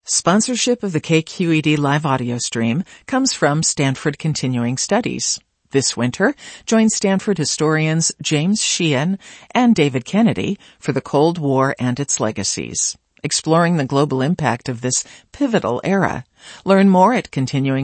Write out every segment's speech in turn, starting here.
Sponsorship of the KQED live audio stream comes from Stanford Continuing Studies. This winter, join Stanford historians James Sheehan and David Kennedy for the Cold War and its legacies, exploring the global impact of this pivotal era. Learn more at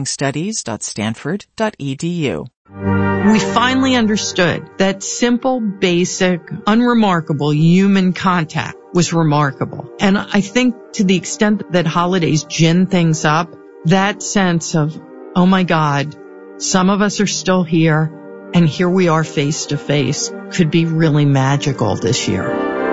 continuingstudies.stanford.edu. We finally understood that simple, basic, unremarkable human contact was remarkable. And I think to the extent that holidays gin things up, that sense of, oh my God, some of us are still here, and here we are face to face, could be really magical this year.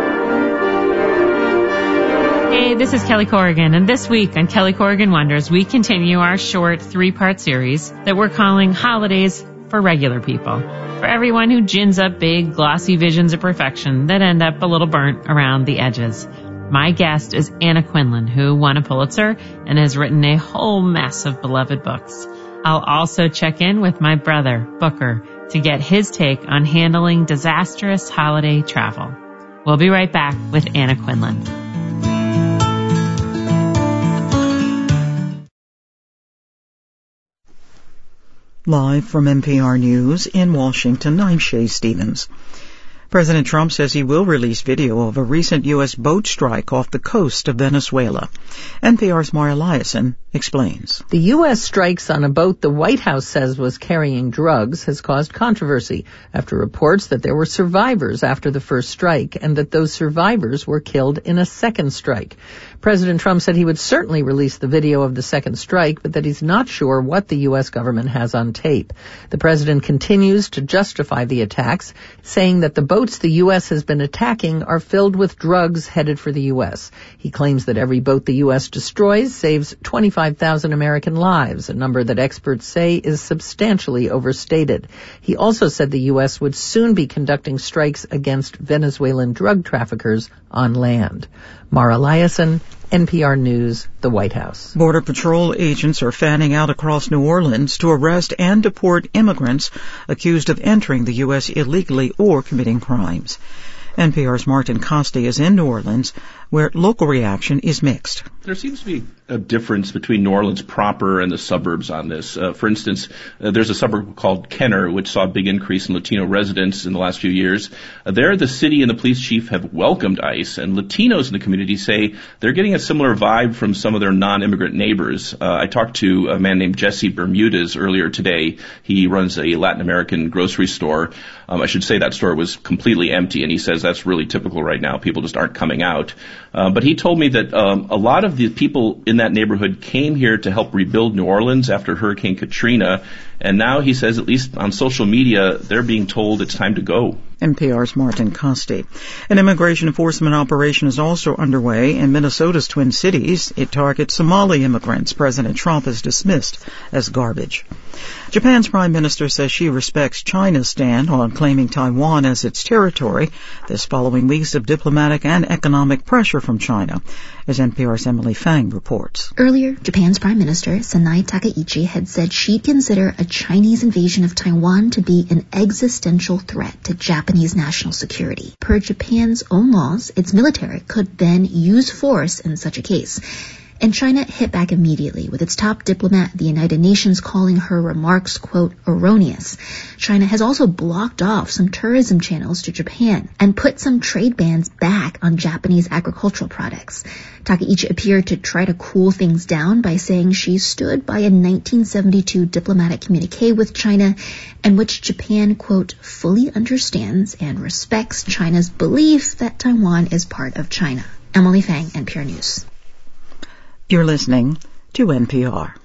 Hey, this is Kelly Corrigan, and this week on Kelly Corrigan Wonders, we continue our short 3-part series that we're calling Holidays for Regular People, for everyone who gins up big, glossy visions of perfection that end up a little burnt around the edges. My guest is Anna Quindlen, who won a Pulitzer and has written a whole mess of beloved books. I'll also check in with my brother, Booker, to get his take on handling disastrous holiday travel. We'll be right back with Anna Quindlen. Live from NPR News in Washington, I'm Shay Stevens. President Trump says he will release video of a recent U.S. boat strike off the coast of Venezuela. NPR's Mara Liasson explains. The U.S. strikes on a boat the White House says was carrying drugs has caused controversy after reports that there were survivors after the first strike and that those survivors were killed in a second strike. President Trump said he would certainly release the video of the second strike, but that he's not sure what the U.S. government has on tape. The president continues to justify the attacks, saying that the boats the U.S. has been attacking are filled with drugs headed for the U.S. He claims that every boat the U.S. destroys saves 25,000 American lives, a number that experts say is substantially overstated. He also said the U.S. would soon be conducting strikes against Venezuelan drug traffickers on land. Mara Liasson, NPR News, the White House. Border Patrol agents are fanning out across New Orleans to arrest and deport immigrants accused of entering the U.S. illegally or committing crimes. NPR's Martin Costi is in New Orleans, where local reaction is mixed. There seems to be a difference between New Orleans proper and the suburbs on this. For instance, there's a suburb called Kenner, which saw a big increase in Latino residents in the last few years. There, the city and the police chief have welcomed ICE, and Latinos in the community say they're getting a similar vibe from some of their non-immigrant neighbors. I talked to a man named Jesse Bermudez earlier today. He runs a Latin American grocery store. I should say that store was completely empty, and he says that's really typical right now. People just aren't coming out. But he told me that a lot of the people in that neighborhood came here to help rebuild New Orleans after Hurricane Katrina, and now he says, at least on social media, they're being told it's time to go. NPR's Martin Costi. An immigration enforcement operation is also underway in Minnesota's Twin Cities. It targets Somali immigrants President Trump has dismissed as garbage. Japan's prime minister says she respects China's stand on claiming Taiwan as its territory, this following weeks of diplomatic and economic pressure from China, as NPR's Emily Fang reports. Earlier, Japan's Prime Minister Sanai Takaichi had said she'd consider a Chinese invasion of Taiwan to be an existential threat to Japanese national security. Per Japan's own laws, its military could then use force in such a case. And China hit back immediately, with its top diplomat at the United Nations calling her remarks, quote, erroneous. China has also blocked off some tourism channels to Japan and put some trade bans back on Japanese agricultural products. Takaichi appeared to try to cool things down by saying she stood by a 1972 diplomatic communique with China in which Japan, quote, fully understands and respects China's belief that Taiwan is part of China. Emily Fang, NPR News. You're listening to NPR.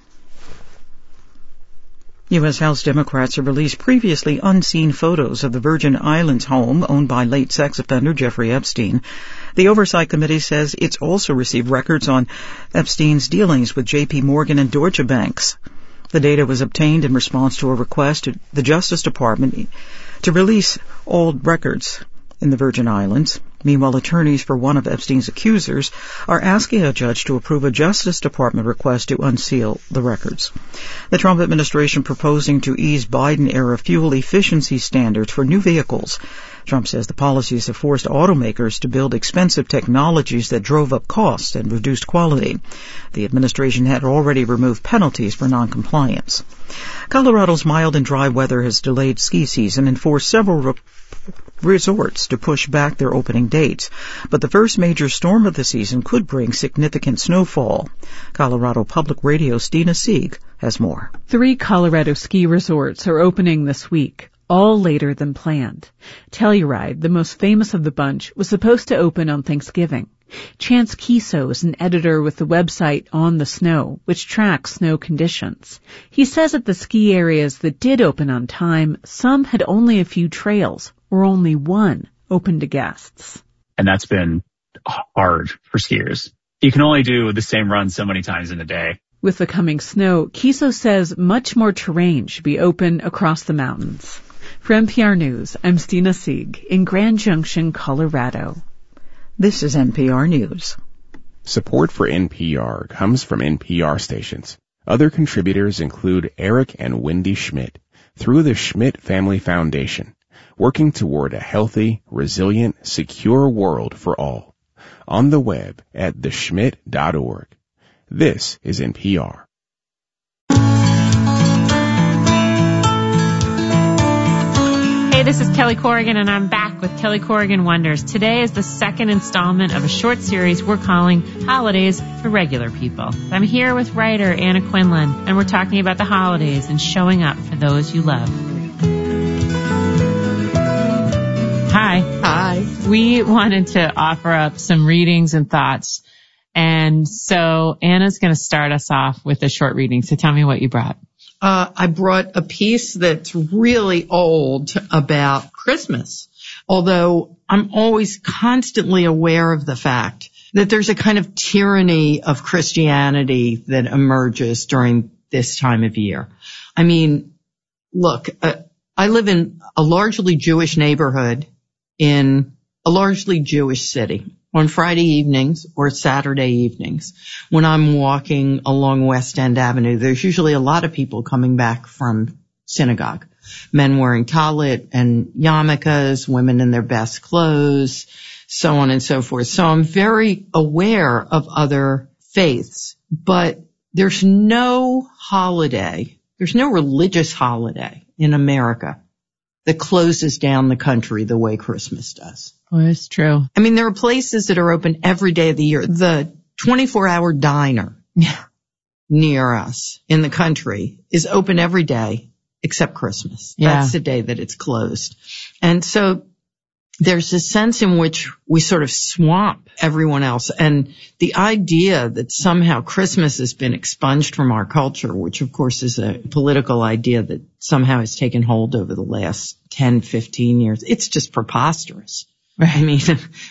U.S. House Democrats have released previously unseen photos of the Virgin Islands home owned by late sex offender Jeffrey Epstein. The Oversight Committee says it's also received records on Epstein's dealings with J.P. Morgan and Deutsche Banks. The data was obtained in response to a request to the Justice Department to release old records in the Virgin Islands. Meanwhile, attorneys for one of Epstein's accusers are asking a judge to approve a Justice Department request to unseal the records. The Trump administration proposing to ease Biden-era fuel efficiency standards for new vehicles Trump says the policies have forced automakers to build expensive technologies that drove up costs and reduced quality. The administration had already removed penalties for noncompliance. Colorado's mild and dry weather has delayed ski season and forced several resorts to push back their opening dates, but the first major storm of the season could bring significant snowfall. Colorado Public Radio's Dina Sieg has more. 3 Colorado ski resorts are opening this week, all later than planned. Telluride, the most famous of the bunch, was supposed to open on Thanksgiving. Chance Kiso is an editor with the website On the Snow, which tracks snow conditions. He says at the ski areas that did open on time, some had only a few trails, or only one open to guests. And that's been hard for skiers. You can only do the same run so many times in a day. With the coming snow, Kiso says much more terrain should be open across the mountains. For NPR News, I'm Stina Sieg in Grand Junction, Colorado. This is NPR News. Support for NPR comes from NPR stations. Other contributors include Eric and Wendy Schmidt through the Schmidt Family Foundation, working toward a healthy, resilient, secure world for all. On the web at theschmidt.org. This is NPR. Hey, this is Kelly Corrigan, and I'm back with Kelly Corrigan Wonders. Today is the second installment of a short series we're calling Holidays for Regular People. I'm here with writer Anna Quinlan, and we're talking about the holidays and showing up for those you love. Hi. Hi. We wanted to offer up some readings and thoughts, and so Anna's going to start us off with a short reading. So tell me what you brought. I brought a piece that's really old about Christmas, although I'm always constantly aware of the fact that there's a kind of tyranny of Christianity that emerges during this time of year. I mean, look, I live in a largely Jewish neighborhood in a largely Jewish city. On Friday evenings or Saturday evenings, when I'm walking along West End Avenue, there's usually a lot of people coming back from synagogue. Men wearing talit and yarmulkes, women in their best clothes, so on and so forth. So I'm very aware of other faiths, but there's no holiday, there's no religious holiday in America that closes down the country the way Christmas does. Oh, it's true. I mean, there are places that are open every day of the year. The 24-hour diner near us in the country is open every day except Christmas. Yeah. That's the day that it's closed. And so there's a sense in which we sort of swamp everyone else. And the idea that somehow Christmas has been expunged from our culture, which of course is a political idea that somehow has taken hold over the last 10, 15 years, it's just preposterous. I mean,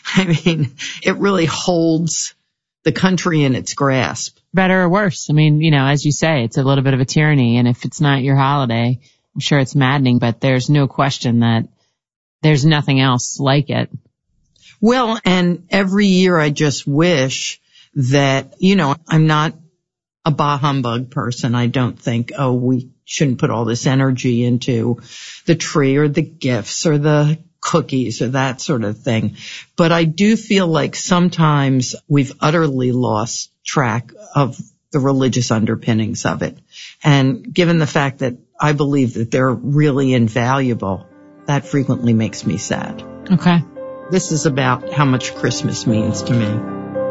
it really holds the country in its grasp. Better or worse. I mean, you know, as you say, it's a little bit of a tyranny. And if it's not your holiday, I'm sure it's maddening, but there's no question that there's nothing else like it. Well, and every year I just wish that, you know, I'm not a bah humbug person. I don't think, oh, we shouldn't put all this energy into the tree or the gifts or the cookies or that sort of thing. But I do feel like sometimes we've utterly lost track of the religious underpinnings of it. And given the fact that I believe that they're really invaluable, that frequently makes me sad. Okay. This is about how much Christmas means to me.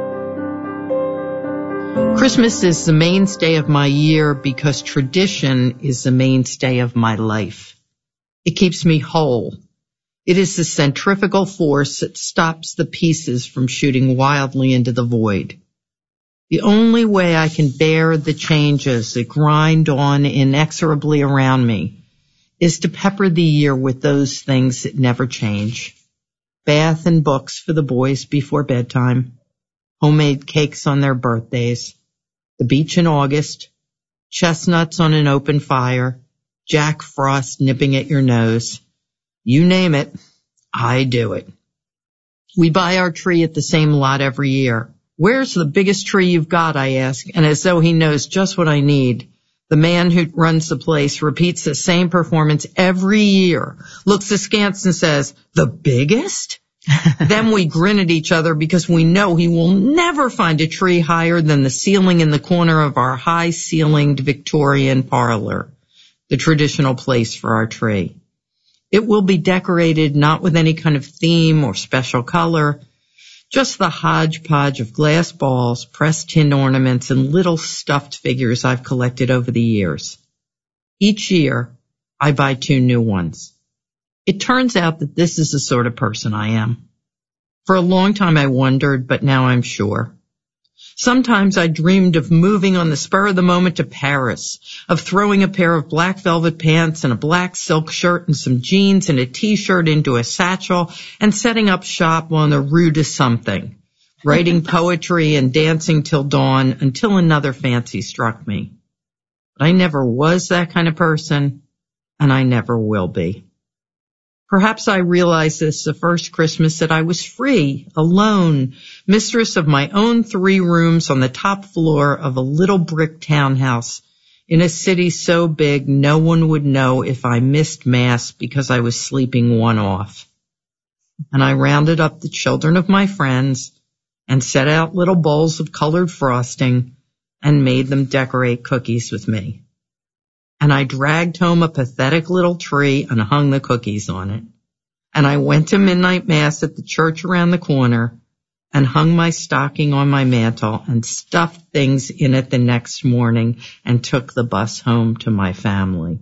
Christmas is the mainstay of my year because tradition is the mainstay of my life. It keeps me whole. It is the centrifugal force that stops the pieces from shooting wildly into the void. The only way I can bear the changes that grind on inexorably around me is to pepper the year with those things that never change. Bath and books for the boys before bedtime, homemade cakes on their birthdays, the beach in August, chestnuts on an open fire, Jack Frost nipping at your nose. You name it, I do it. We buy our tree at the same lot every year. Where's the biggest tree you've got, I ask, and as though he knows just what I need, The man who runs the place repeats the same performance every year, looks askance and says, "The biggest?" Then we grin at each other because we know he will never find a tree higher than the ceiling in the corner of our high-ceilinged Victorian parlor, the traditional place for our tree. It will be decorated not with any kind of theme or special color, just the hodgepodge of glass balls, pressed tin ornaments, and little stuffed figures I've collected over the years. Each year, I buy 2 new ones. It turns out that this is the sort of person I am. For a long time I wondered, but now I'm sure. Sometimes I dreamed of moving on the spur of the moment to Paris, of throwing a pair of black velvet pants and a black silk shirt and some jeans and a t-shirt into a satchel and setting up shop on the Rue de something, writing poetry and dancing till dawn until another fancy struck me. But I never was that kind of person, and I never will be. Perhaps I realized this the first Christmas that I was free, alone, mistress of my own 3 rooms on the top floor of a little brick townhouse in a city so big no one would know if I missed Mass because I was sleeping one off. And I rounded up the children of my friends and set out little bowls of colored frosting and made them decorate cookies with me. And I dragged home a pathetic little tree and hung the cookies on it. And I went to midnight mass at the church around the corner and hung my stocking on my mantle and stuffed things in it the next morning and took the bus home to my family.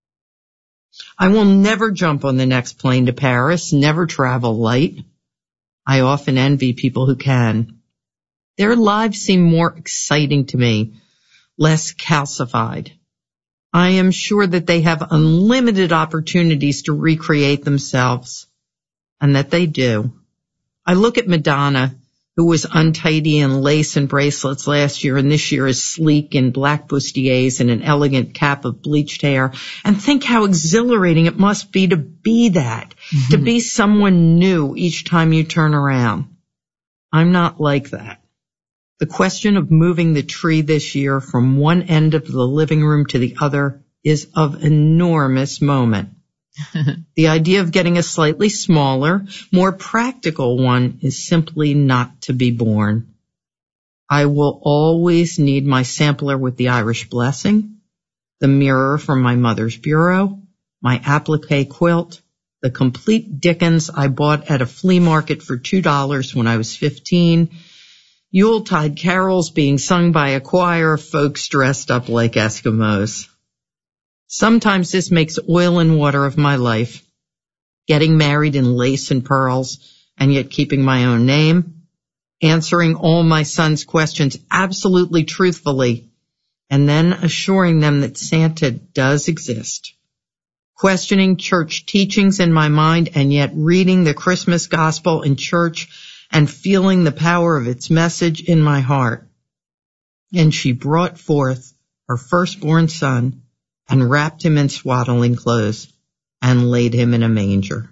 I will never jump on the next plane to Paris, never travel light. I often envy people who can. Their lives seem more exciting to me, less calcified. I am sure that they have unlimited opportunities to recreate themselves, and that they do. I look at Madonna, who was untidy in lace and bracelets last year, and this year is sleek in black bustiers and an elegant cap of bleached hair, and think how exhilarating it must be to be that, to be someone new each time you turn around. I'm not like that. The question of moving the tree this year from one end of the living room to the other is of enormous moment. The idea of getting a slightly smaller, more practical one is simply not to be born. I will always need my sampler with the Irish blessing, the mirror from my mother's bureau, my applique quilt, the complete Dickens I bought at a flea market for $2 when I was 15, Yuletide carols being sung by a choir, folks dressed up like Eskimos. Sometimes this makes oil and water of my life, getting married in lace and pearls, and yet keeping my own name, answering all my son's questions absolutely truthfully, and then assuring them that Santa does exist, questioning church teachings in my mind, and yet reading the Christmas gospel in church and feeling the power of its message in my heart. And she brought forth her firstborn son and wrapped him in swaddling clothes and laid him in a manger.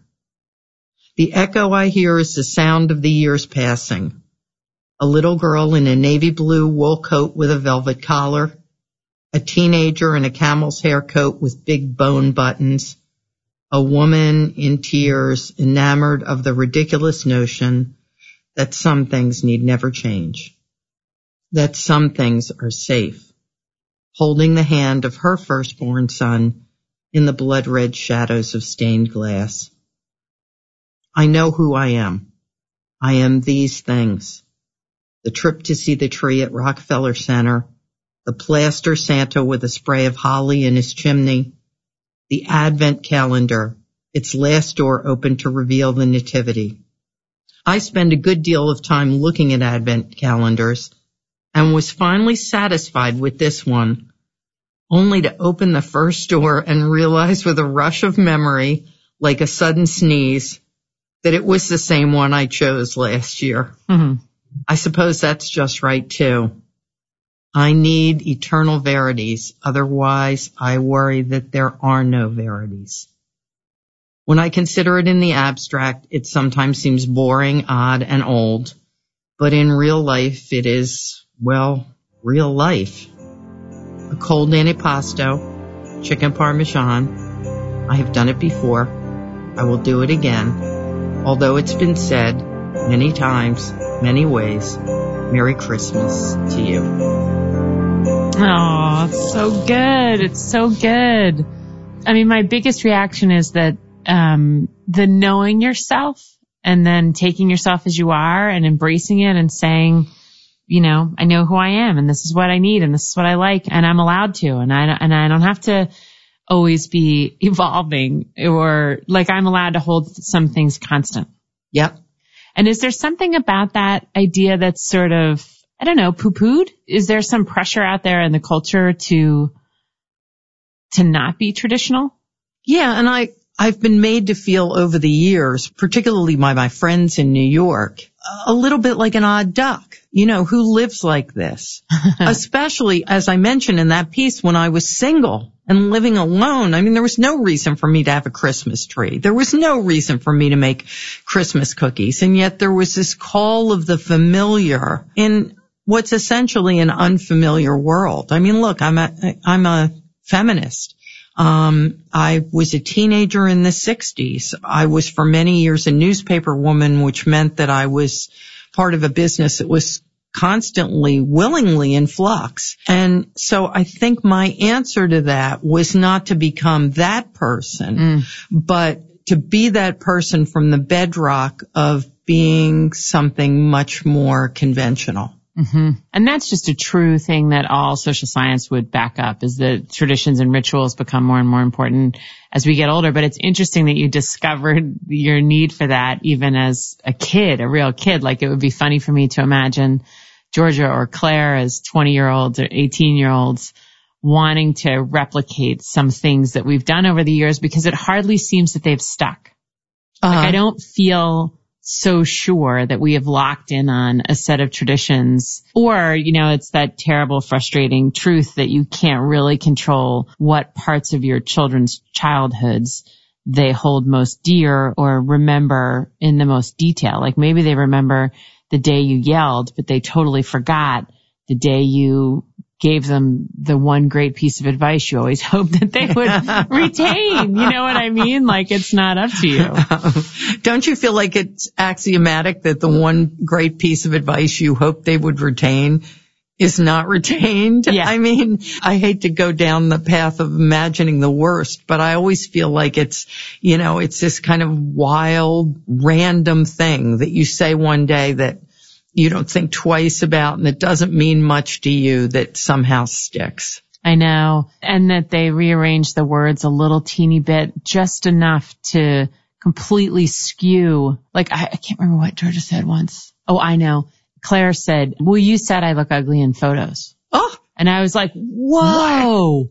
The echo I hear is the sound of the years passing. A little girl in a navy blue wool coat with a velvet collar, a teenager in a camel's hair coat with big bone buttons, a woman in tears, enamored of the ridiculous notion that some things need never change, that some things are safe, holding the hand of her firstborn son in the blood-red shadows of stained glass. I know who I am. I am these things. The trip to see the tree at Rockefeller Center, the plaster Santa with a spray of holly in his chimney, the Advent calendar, its last door open to reveal the Nativity. I spend a good deal of time looking at Advent calendars and was finally satisfied with this one, only to open the first door and realize with a rush of memory, like a sudden sneeze, that it was the same one I chose last year. I suppose that's just right, too. I need eternal verities, otherwise I worry that there are no verities. When I consider it in the abstract, it sometimes seems boring, odd, and old, but in real life it is, well, real life. A cold antipasto, chicken parmesan. I have done it before. I will do it again. Although it's been said many times, many ways, Merry Christmas to you. Oh, it's so good. It's so good. I mean, my biggest reaction is that the knowing yourself and then taking yourself as you are and embracing it and saying, you know, I know who I am and this is what I need and this is what I like and I'm allowed to and I don't have to always be evolving or like I'm allowed to hold some things constant. Yep. And is there something about that idea that's sort of, I don't know, poo-pooed? Is there some pressure out there in the culture to not be traditional? Yeah, and I've been made to feel over the years, particularly by my friends in New York, a little bit like an odd duck. You know, who lives like this? Especially, as I mentioned in that piece, when I was single and living alone. I mean, there was no reason for me to have a Christmas tree. There was no reason for me to make Christmas cookies. And yet there was this call of the familiar in what's essentially an unfamiliar world. I mean, look, I'm a feminist. I was a teenager in the 60s. I was for many years a newspaper woman, which meant that I was part of a business that was constantly, willingly in flux. And so I think my answer to that was not to become that person, but to be that person from the bedrock of being something much more conventional. Mm-hmm. And that's just a true thing that all social science would back up, is that traditions and rituals become more and more important as we get older. But it's interesting that you discovered your need for that even as a kid, a real kid. Like, it would be funny for me to imagine Georgia or Claire as 20-year-olds or 18-year-olds wanting to replicate some things that we've done over the years, because it hardly seems that they've stuck. Like, I don't feel so sure that we have locked in on a set of traditions, or, you know, it's that terrible, frustrating truth that you can't really control what parts of your children's childhoods they hold most dear or remember in the most detail. Like, maybe they remember the day you yelled, but they totally forgot the day you gave them the one great piece of advice you always hoped that they would retain. You know what I mean? Like, it's not up to you. Don't you feel like it's axiomatic that the one great piece of advice you hope they would retain is not retained? Yeah. I mean, I hate to go down the path of imagining the worst, but I always feel like it's, you know, it's this kind of wild, random thing that you say one day that you don't think twice about and that doesn't mean much to you, that somehow sticks. I know. And that they rearrange the words a little teeny bit, just enough to completely skew. Like, I can't remember what Georgia said once. Oh, I know. Claire said, well, you said I look ugly in photos. Oh. And I was like, whoa,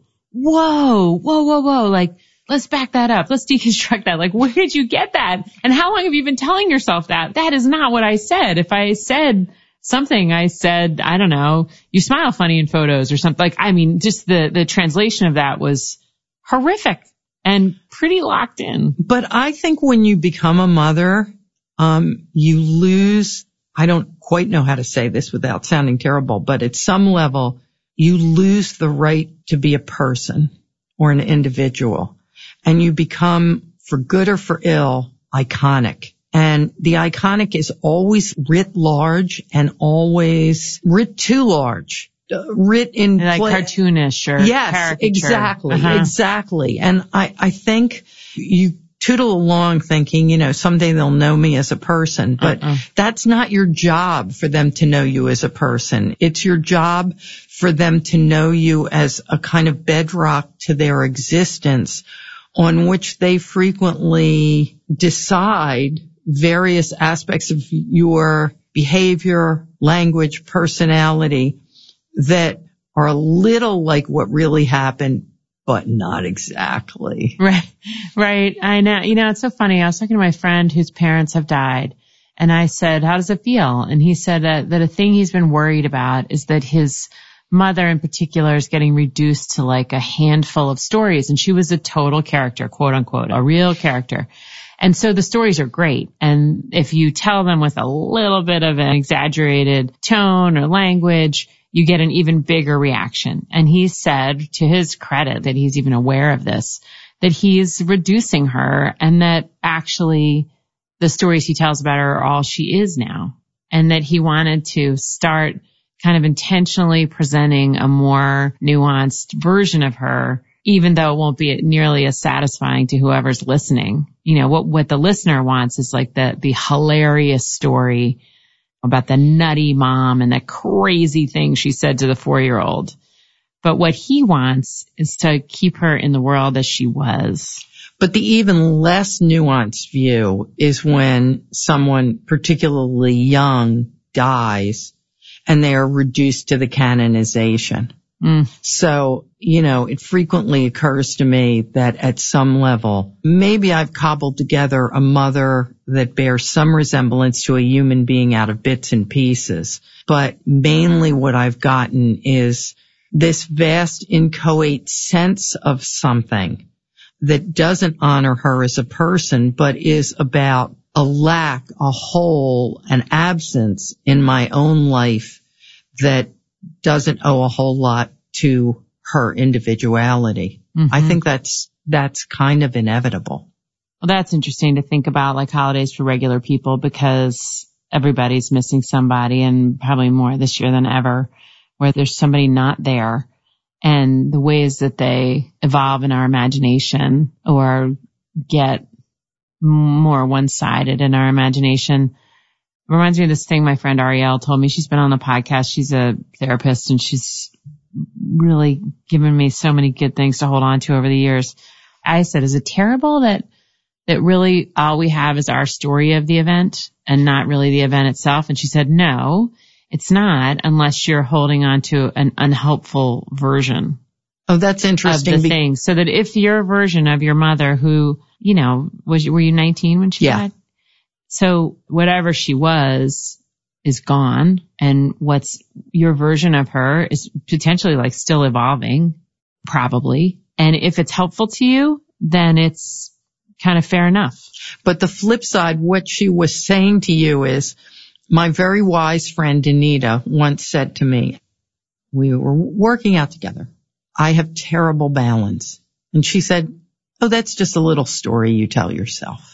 whoa. Like, let's back that up. Let's deconstruct that. Like, where did you get that? And how long have you been telling yourself that? That is not what I said. If I said something, I said, I don't know, you smile funny in photos or something. Like, I mean, just the translation of that was horrific and pretty locked in. But I think when you become a mother, you lose, I don't quite know how to say this without sounding terrible, but at some level, you lose the right to be a person or an individual. And you become, for good or for ill, iconic. And the iconic is always writ large and always writ too large. Writ in like cartoonish or yes, caricature. Exactly. And I think you tootle along thinking, you know, someday they'll know me as a person, but that's not your job for them to know you as a person. It's your job for them to know you as a kind of bedrock to their existence, on which they frequently decide various aspects of your behavior, language, personality that are a little like what really happened, but not exactly. Right. I know. You know, it's so funny. I was talking to my friend whose parents have died, and I said, how does it feel? And he said that a thing he's been worried about is that his mother in particular is getting reduced to like a handful of stories. And she was a total character, quote unquote, a real character. And so the stories are great. And if you tell them with a little bit of an exaggerated tone or language, you get an even bigger reaction. And he said, to his credit, that he's even aware of this, that he's reducing her and that actually the stories he tells about her are all she is now. And that he wanted to start kind of intentionally presenting a more nuanced version of her, even though it won't be nearly as satisfying to whoever's listening. You know, what the listener wants is like the hilarious story about the nutty mom and the crazy thing she said to the 4-year-old. But what he wants is to keep her in the world as she was. But the even less nuanced view is when someone particularly young dies and they are reduced to the canonization. So, you know, it frequently occurs to me that at some level, maybe I've cobbled together a mother that bears some resemblance to a human being out of bits and pieces. But mainly what I've gotten is this vast inchoate sense of something that doesn't honor her as a person, but is about a lack, a hole, an absence in my own life that doesn't owe a whole lot to her individuality. I think that's kind of inevitable. Well, that's interesting to think about, like holidays for regular people, because everybody's missing somebody, and probably more this year than ever, where there's somebody not there. And the ways that they evolve in our imagination or get more one-sided in our imagination reminds me of this thing my friend Arielle told me. She's been on the podcast. She's a therapist, and she's really given me so many good things to hold on to over the years. I said, is it terrible that really all we have is our story of the event and not really the event itself? And she said, no, it's not, unless you're holding on to an unhelpful version. Oh, that's interesting. Of the thing. So that if your version of your mother who, you know, were you 19 when she died? So whatever she was is gone, and what's your version of her is potentially like still evolving, probably. And if it's helpful to you, then it's kind of fair enough. But the flip side, what she was saying to you is, my very wise friend Anita once said to me, we were working out together, I have terrible balance. And she said, oh, that's just a little story you tell yourself.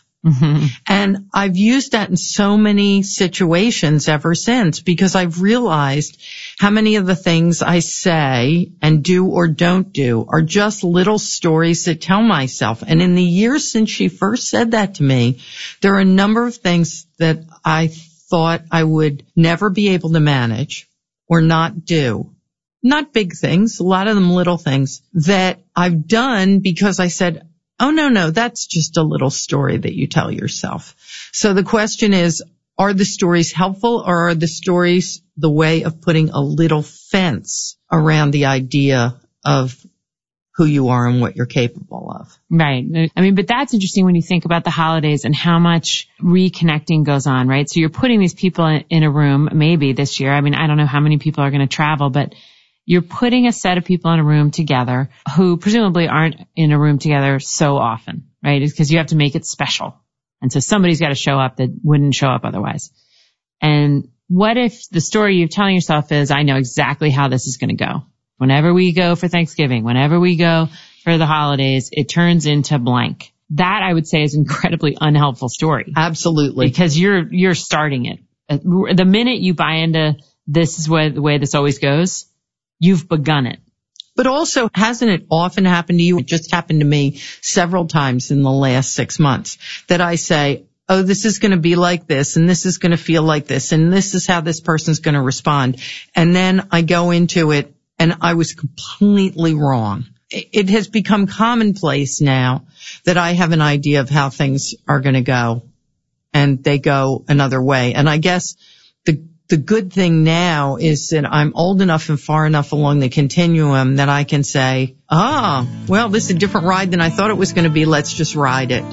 And I've used that in so many situations ever since, because I've realized how many of the things I say and do or don't do are just little stories that tell myself. And in the years since she first said that to me, there are a number of things that I thought I would never be able to manage or not do. Not big things, a lot of them little things that I've done because I said, oh, no, that's just a little story that you tell yourself. So the question is, are the stories helpful, or are the stories the way of putting a little fence around the idea of who you are and what you're capable of? Right. I mean, but that's interesting when you think about the holidays and how much reconnecting goes on, right? So you're putting these people in a room, maybe this year. I mean, I don't know how many people are going to travel, but you're putting a set of people in a room together who presumably aren't in a room together so often, right? It's because you have to make it special. And so somebody's got to show up that wouldn't show up otherwise. And what if the story you're telling yourself is, I know exactly how this is going to go. Whenever we go for Thanksgiving, whenever we go for the holidays, it turns into blank. That, I would say, is an incredibly unhelpful story. Absolutely. Because you're starting it. The minute you buy into this is the way this always goes, you've begun it. But also, hasn't it often happened to you? It just happened to me several times in the last 6 months that I say, oh, this is going to be like this, and this is going to feel like this, and this is how this person's going to respond. And then I go into it, and I was completely wrong. It has become commonplace now that I have an idea of how things are going to go, and they go another way. And I guess the good thing now is that I'm old enough and far enough along the continuum that I can say, well, this is a different ride than I thought it was going to be. Let's just ride it.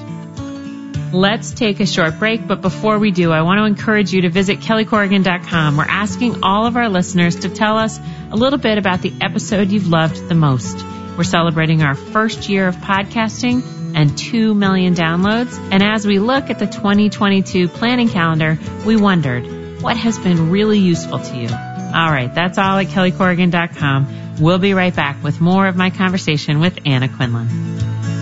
Let's take a short break, but before we do, I want to encourage you to visit kellycorrigan.com. We're asking all of our listeners to tell us a little bit about the episode you've loved the most. We're celebrating our first year of podcasting and 2 million downloads. And as we look at the 2022 planning calendar, we wondered, what has been really useful to you? All right, that's all at kellycorrigan.com. We'll be right back with more of my conversation with Anna Quinlan.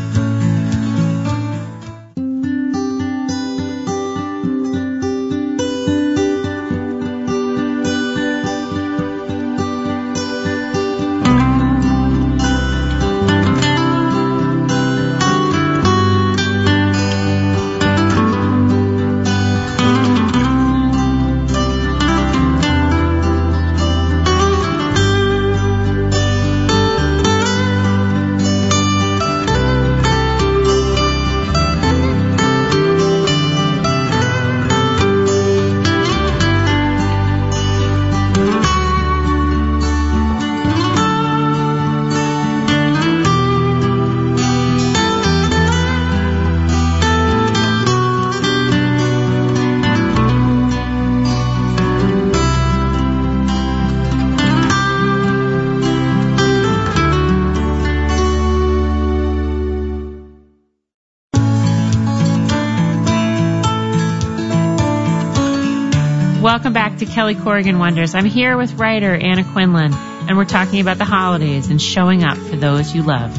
Welcome back to Kelly Corrigan Wonders. I'm here with writer Anna Quinlan, and we're talking about the holidays and showing up for those you love.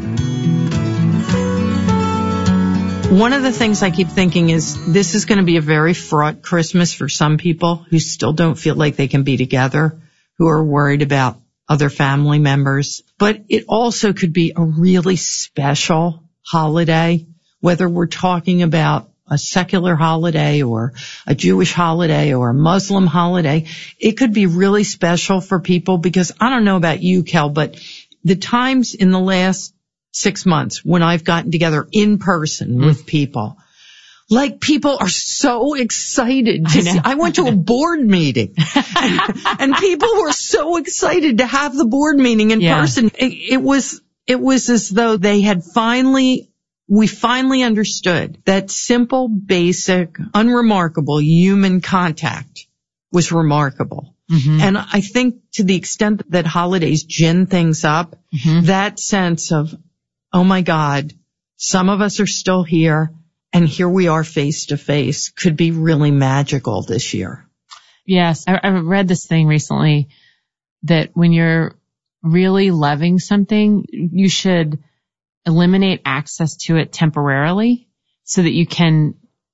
One of the things I keep thinking is this is going to be a very fraught Christmas for some people who still don't feel like they can be together, who are worried about other family members. But it also could be a really special holiday, whether we're talking about a secular holiday or a Jewish holiday or a Muslim holiday. It could be really special for people because I don't know about you, Kel, but the times in the last 6 months when I've gotten together in person with people, like people are so excited to see. I went to a board meeting and people were so excited to have the board meeting in person. It was as though they had we finally understood that simple, basic, unremarkable human contact was remarkable. Mm-hmm. And I think to the extent that holidays gin things up, that sense of, oh my God, some of us are still here and here we are face to face could be really magical this year. Yes. I read this thing recently that when you're really loving something, you should eliminate access to it temporarily so that you can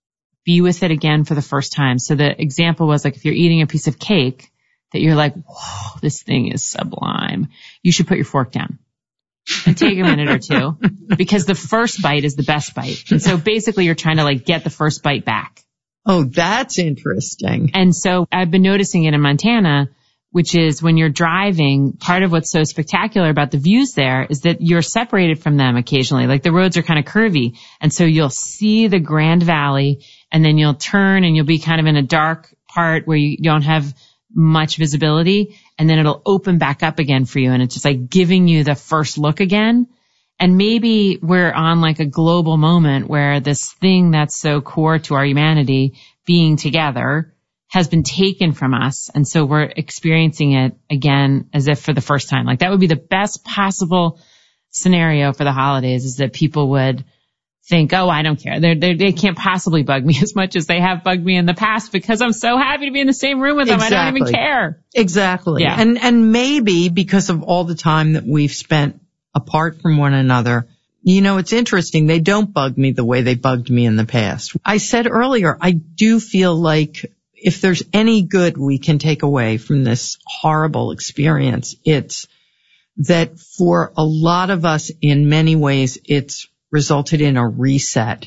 be with it again for the first time. So the example was like if you're eating a piece of cake that you're like, whoa, this thing is sublime. You should put your fork down and take a minute or two because the first bite is the best bite. And so basically you're trying to like get the first bite back. Oh, that's interesting. And so I've been noticing it in Montana, which is when you're driving, part of what's so spectacular about the views there is that you're separated from them occasionally. Like the roads are kind of curvy. And so you'll see the Grand Valley and then you'll turn and you'll be kind of in a dark part where you don't have much visibility. And then it'll open back up again for you. And it's just like giving you the first look again. And maybe we're on like a global moment where this thing that's so core to our humanity, being together, has been taken from us. And so we're experiencing it again as if for the first time. Like that would be the best possible scenario for the holidays is that people would think, oh, I don't care. They can't possibly bug me as much as they have bugged me in the past because I'm so happy to be in the same room with them. Exactly. I don't even care. Exactly. Yeah. And maybe because of all the time that we've spent apart from one another, you know, it's interesting. They don't bug me the way they bugged me in the past. I said earlier, I do feel like if there's any good we can take away from this horrible experience, it's that for a lot of us, in many ways, it's resulted in a reset.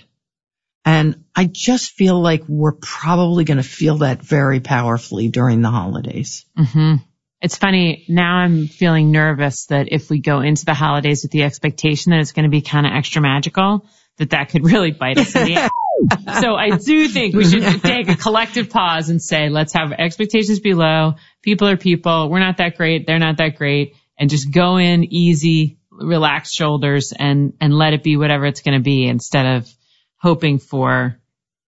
And I just feel like we're probably going to feel that very powerfully during the holidays. Mm-hmm. It's funny. Now I'm feeling nervous that if we go into the holidays with the expectation that it's going to be kind of extra magical, that could really bite us in the ass. So I do think we should take a collective pause and say, let's have expectations be low. People are people. We're not that great. They're not that great. And just go in easy, relaxed shoulders and let it be whatever it's going to be instead of hoping for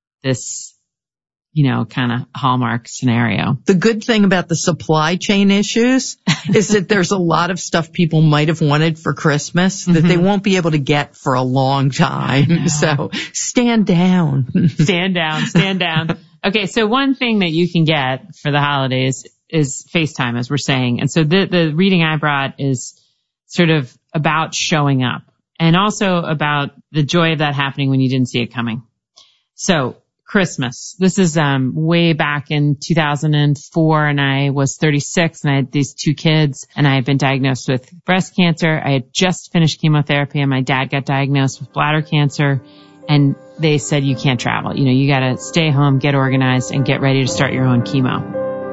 this, you know, kind of Hallmark scenario. The good thing about the supply chain issues is that there's a lot of stuff people might have wanted for Christmas that they won't be able to get for a long time. So stand down. Stand down. Okay, so one thing that you can get for the holidays FaceTime, as we're saying. And so the reading I brought is sort of about showing up and also about the joy of that happening when you didn't see it coming. So Christmas. This is way back in 2004, and I was 36, and I had these 2 kids, and I had been diagnosed with breast cancer. I had just finished chemotherapy, and my dad got diagnosed with bladder cancer, and they said, you can't travel. You know, you got to stay home, get organized, and get ready to start your own chemo.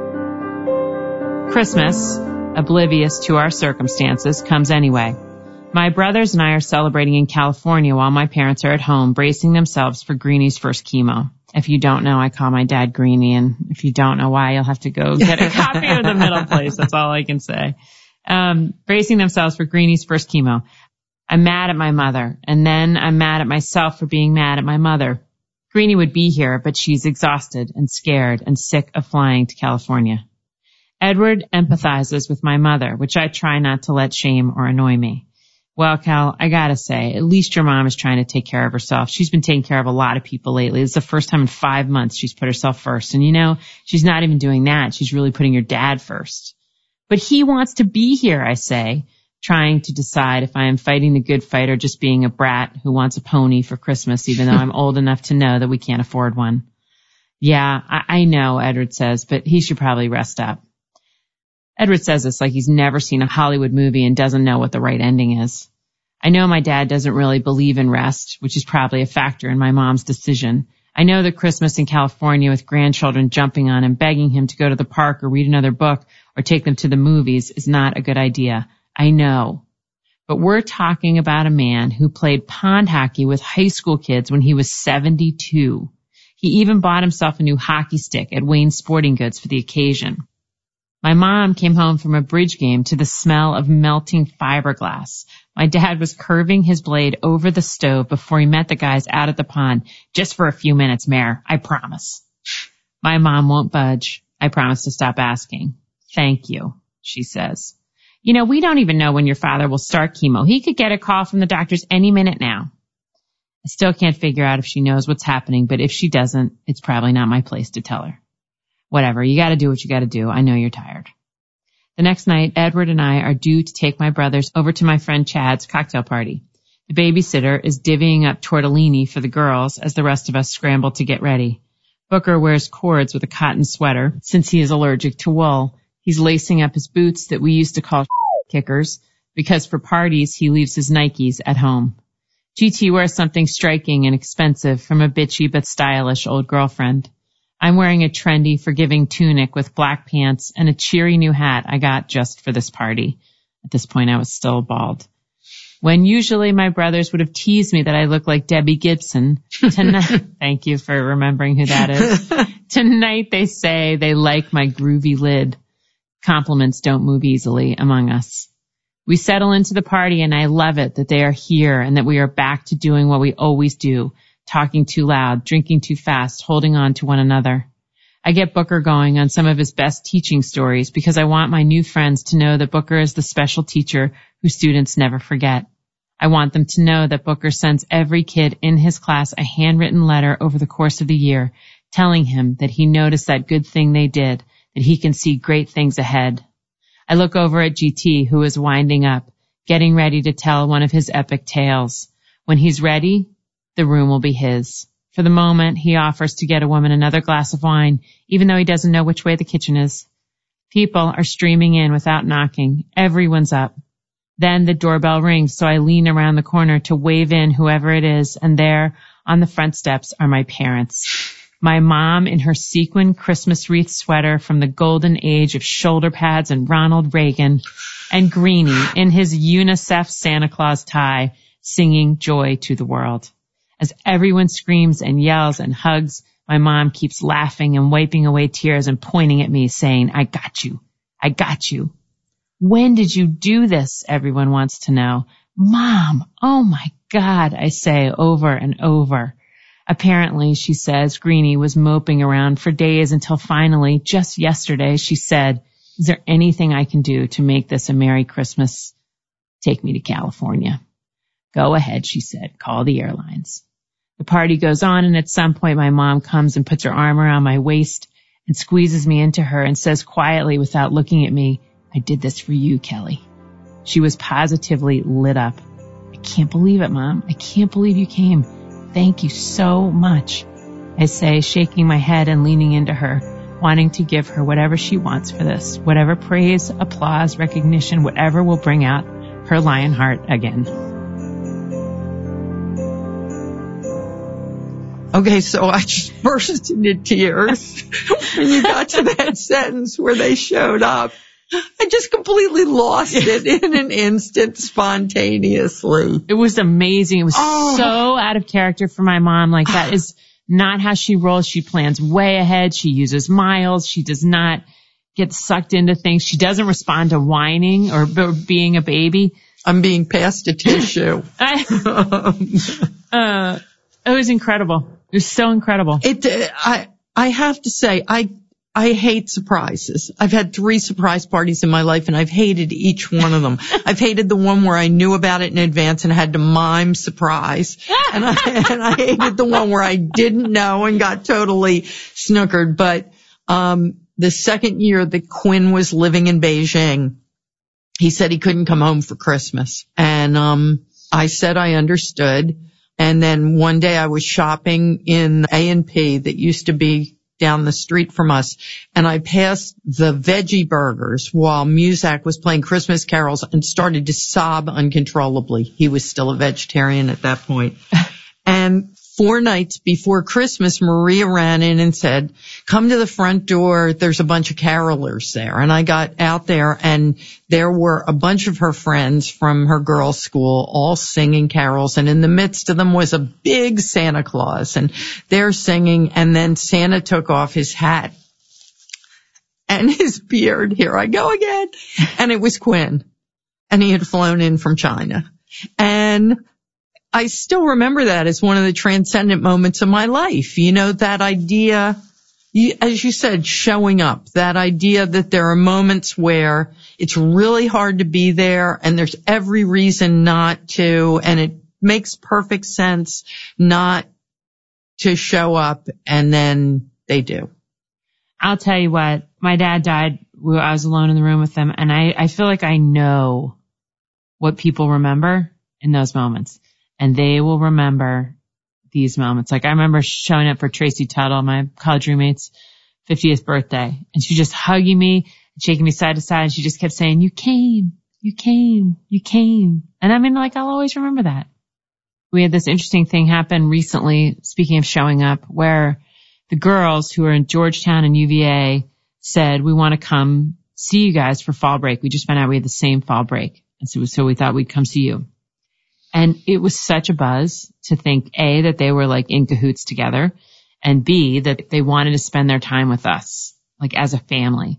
Christmas, oblivious to our circumstances, comes anyway. My brothers and I are celebrating in California while my parents are at home, bracing themselves for Greenie's first chemo. If you don't know, I call my dad Greenie, and if you don't know why, you'll have to go get a copy of The Middle Place. That's all I can say. Bracing themselves for Greenie's first chemo. I'm mad at my mother, and then I'm mad at myself for being mad at my mother. Greenie would be here, but she's exhausted and scared and sick of flying to California. Edward empathizes with my mother, which I try not to let shame or annoy me. Well, Cal, I gotta say, at least your mom is trying to take care of herself. She's been taking care of a lot of people lately. It's the first time in 5 months she's put herself first. And you know, she's not even doing that. She's really putting your dad first. But he wants to be here, I say, trying to decide if I am fighting the good fight or just being a brat who wants a pony for Christmas, even though I'm old enough to know that we can't afford one. Yeah, I know, Edward says, but he should probably rest up. Edward says this like he's never seen a Hollywood movie and doesn't know what the right ending is. I know my dad doesn't really believe in rest, which is probably a factor in my mom's decision. I know that Christmas in California with grandchildren jumping on him, begging him to go to the park or read another book or take them to the movies is not a good idea. I know. But we're talking about a man who played pond hockey with high school kids when he was 72. He even bought himself a new hockey stick at Wayne's Sporting Goods for the occasion. My mom came home from a bridge game to the smell of melting fiberglass. My dad was curving his blade over the stove before he met the guys out at the pond. Just for a few minutes, Mayor, I promise. My mom won't budge. I promise to stop asking. Thank you, she says. You know, we don't even know when your father will start chemo. He could get a call from the doctors any minute now. I still can't figure out if she knows what's happening, but if she doesn't, it's probably not my place to tell her. Whatever, you gotta do what you gotta do. I know you're tired. The next night, Edward and I are due to take my brothers over to my friend Chad's cocktail party. The babysitter is divvying up tortellini for the girls as the rest of us scramble to get ready. Booker wears cords with a cotton sweater since he is allergic to wool. He's lacing up his boots that we used to call kickers because for parties he leaves his Nikes at home. GT wears something striking and expensive from a bitchy but stylish old girlfriend. I'm wearing a trendy, forgiving tunic with black pants and a cheery new hat I got just for this party. At this point, I was still bald. When usually my brothers would have teased me that I look like Debbie Gibson, tonight, thank you for remembering who that is. Tonight they say they like my groovy lid. Compliments don't move easily among us. We settle into the party and I love it that they are here and that we are back to doing what we always do. Talking too loud, drinking too fast, holding on to one another. I get Booker going on some of his best teaching stories because I want my new friends to know that Booker is the special teacher who students never forget. I want them to know that Booker sends every kid in his class a handwritten letter over the course of the year, telling him that he noticed that good thing they did, that he can see great things ahead. I look over at GT, who is winding up, getting ready to tell one of his epic tales. When he's ready, the room will be his. For the moment, he offers to get a woman another glass of wine, even though he doesn't know which way the kitchen is. People are streaming in without knocking. Everyone's up. Then the doorbell rings, so I lean around the corner to wave in whoever it is, and there, on the front steps, are my parents. My mom in her sequin Christmas wreath sweater from the golden age of shoulder pads and Ronald Reagan, and Greenie in his UNICEF Santa Claus tie, singing Joy to the World. As everyone screams and yells and hugs, my mom keeps laughing and wiping away tears and pointing at me, saying, I got you. I got you. When did you do this? Everyone wants to know. Mom, oh my God, I say over and over. Apparently, she says, Greenie was moping around for days until finally, just yesterday, she said, is there anything I can do to make this a Merry Christmas? Take me to California. Go ahead, she said. Call the airlines. The party goes on, and at some point my mom comes and puts her arm around my waist and squeezes me into her and says quietly without looking at me, "I did this for you, Kelly." She was positively lit up. "I can't believe it, Mom. I can't believe you came. Thank you so much," I say, shaking my head and leaning into her, wanting to give her whatever she wants for this, whatever praise, applause, recognition, whatever will bring out her lion heart again. Okay, so I just burst into tears when you got to that sentence where they showed up. I just completely lost it in an instant, spontaneously. It was amazing. It was so out of character for my mom. Like, that is not how she rolls. She plans way ahead. She uses miles. She does not get sucked into things. She doesn't respond to whining or being a baby. I'm being passed a tissue. It was incredible. It was so incredible. I have to say, I hate surprises. I've had 3 surprise parties in my life, and I've hated each one of them. I've hated the one where I knew about it in advance and had to mime surprise. And I hated the one where I didn't know and got totally snookered. But the second year that Quinn was living in Beijing, he said he couldn't come home for Christmas. And I said I understood. And then one day I was shopping in A&P that used to be down the street from us, and I passed the veggie burgers while Muzak was playing Christmas carols and started to sob uncontrollably. He was still a vegetarian at that point. And 4 nights before Christmas, Maria ran in and said, "Come to the front door. There's a bunch of carolers there." And I got out there, and there were a bunch of her friends from her girls' school all singing carols. And in the midst of them was a big Santa Claus, and they're singing. And then Santa took off his hat and his beard. Here I go again. And it was Quinn. And he had flown in from China. And I still remember that as one of the transcendent moments of my life. You know, that idea, as you said, showing up, that idea that there are moments where it's really hard to be there and there's every reason not to, and it makes perfect sense not to show up, and then they do. I'll tell you what, my dad died. I was alone in the room with him, and I feel like I know what people remember in those moments. And they will remember these moments. Like, I remember showing up for Tracy Tuttle, my college roommate's 50th birthday, and she just hugging me and shaking me side to side, and she just kept saying, "You came, you came, you came." And I mean, like, I'll always remember that. We had this interesting thing happen recently, speaking of showing up, where the girls who are in Georgetown and UVA said, "We want to come see you guys for fall break. We just found out we had the same fall break. And so we thought we'd come see you." And it was such a buzz to think, A, that they were like in cahoots together, and B, that they wanted to spend their time with us, like as a family.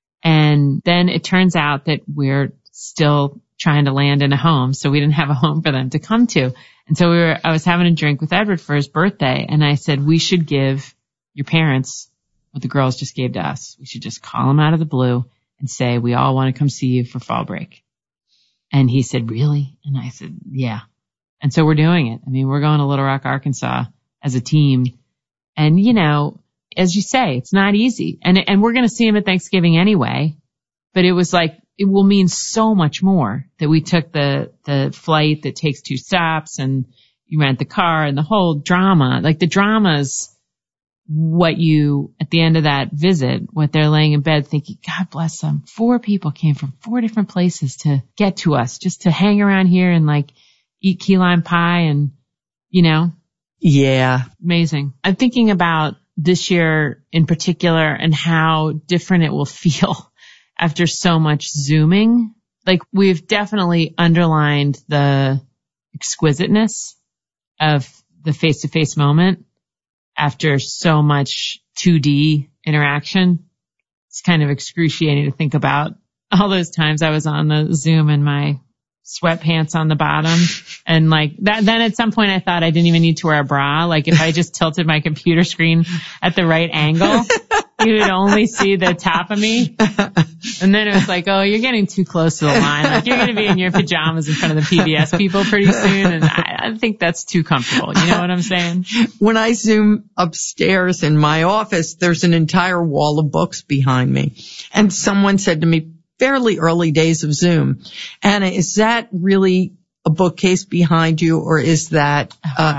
And then it turns out that we're still trying to land in a home, so we didn't have a home for them to come to. And so I was having a drink with Edward for his birthday, and I said, "We should give your parents what the girls just gave to us. We should just call them out of the blue and say, we all want to come see you for fall break." And he said, "Really?" And I said, "Yeah." And so we're doing it. I mean, we're going to Little Rock, Arkansas as a team. And, you know, as you say, it's not easy. And we're going to see him at Thanksgiving anyway. But it was like, it will mean so much more that we took the flight that takes 2 stops, and you rent the car, and the whole drama. Like, the drama's what you, at the end of that visit, what they're laying in bed thinking, God bless them. 4 people came from 4 different places to get to us, just to hang around here and like eat key lime pie and, you know. Yeah. Amazing. I'm thinking about this year in particular and how different it will feel after so much Zooming. Like, we've definitely underlined the exquisiteness of the face-to-face moment after so much 2D interaction. It's kind of excruciating to think about all those times I was on the Zoom in my sweatpants on the bottom. And like that, then at some point I thought I didn't even need to wear a bra. Like, if I just tilted my computer screen at the right angle, You would only see the top of me. And then it was like, oh, you're getting too close to the line. Like, you're going to be in your pajamas in front of the PBS people pretty soon. And I think that's too comfortable. You know what I'm saying? When I Zoom upstairs in my office, there's an entire wall of books behind me. And someone said to me, fairly early days of Zoom, Anna, is that really a bookcase behind you, or is that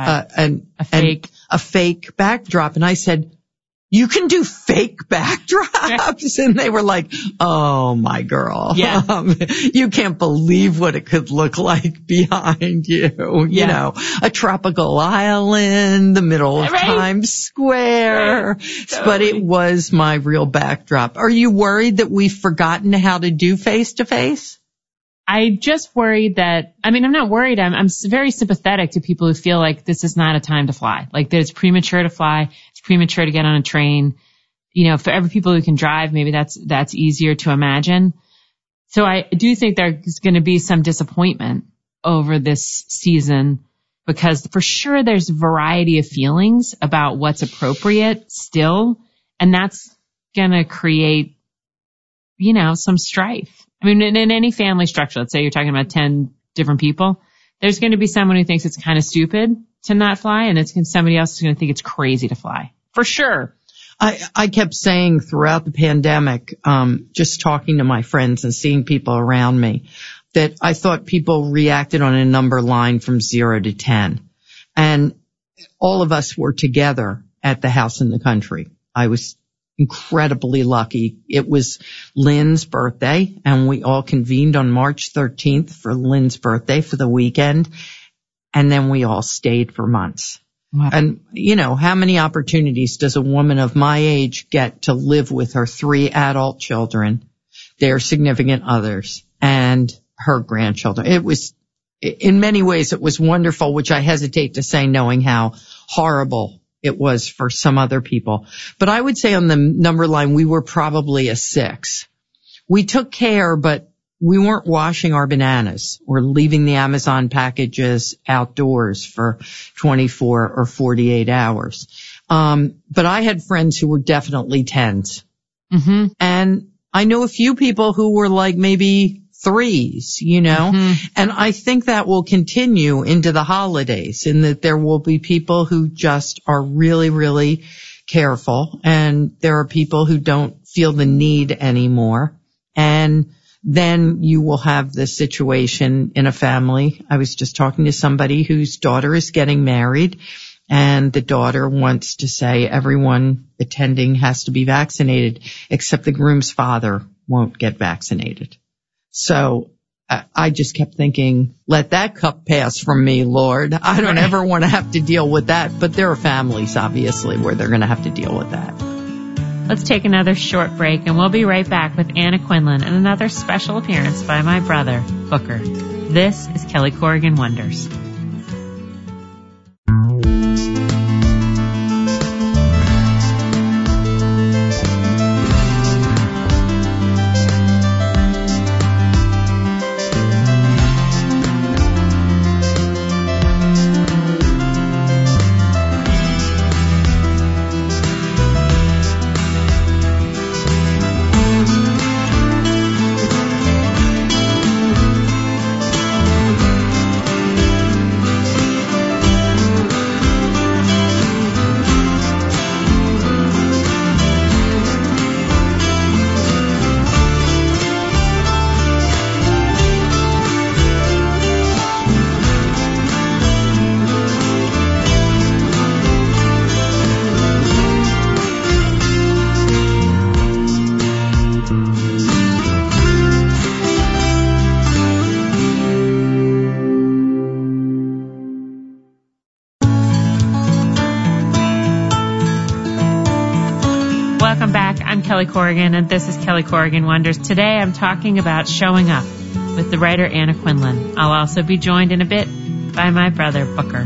a fake backdrop? And I said, you can do fake backdrops? And they were like, oh, my girl. Yeah. You can't believe what it could look like behind you. You know, a tropical island, the middle of Times Square. Totally. But it was my real backdrop. Are you worried that we've forgotten how to do face-to-face? I just worried that, I'm not worried. I'm very sympathetic to people who feel like this is not a time to fly. Like that it's premature to fly. It's premature to get on a train. You know, for every people who can drive, maybe that's easier to imagine. So I do think there's going to be some disappointment over this season because for sure there's a variety of feelings about what's appropriate still. And that's going to create, some strife. In any family structure, let's say you're talking about 10 different people, there's going to be someone who thinks it's kind of stupid to not fly, and somebody else is going to think it's crazy to fly. For sure. I kept saying throughout the pandemic, just talking to my friends and seeing people around me, that I thought people reacted on a number line from 0 to 10. And all of us were together at the house in the country. I was incredibly lucky. It was Lynn's birthday, and we all convened on March 13th for Lynn's birthday for the weekend, and then we all stayed for months. Wow. And, how many opportunities does a woman of my age get to live with her 3 adult children, their significant others, and her grandchildren? It was, in many ways, it was wonderful, which I hesitate to say knowing how horrible it was for some other people. But I would say on the number line, we were probably a 6. We took care, but we weren't washing our bananas or leaving the Amazon packages outdoors for 24 or 48 hours. But I had friends who were definitely 10s. Mm-hmm. And I know a few people who were like maybe 3s, mm-hmm. And I think that will continue into the holidays, in that there will be people who just are really, really careful, and there are people who don't feel the need anymore. And then you will have the situation in a family. I was just talking to somebody whose daughter is getting married, and the daughter wants to say everyone attending has to be vaccinated, except the groom's father won't get vaccinated. So I just kept thinking, let that cup pass from me, Lord. I don't ever want to have to deal with that. But there are families, obviously, where they're going to have to deal with that. Let's take another short break, and we'll be right back with Anna Quinlan and another special appearance by my brother, Booker. This is Kelly Corrigan Wonders. Kelly Corrigan, and this is Kelly Corrigan Wonders. Today I'm talking about showing up with the writer Anna Quinlan. I'll also be joined in a bit by my brother Booker.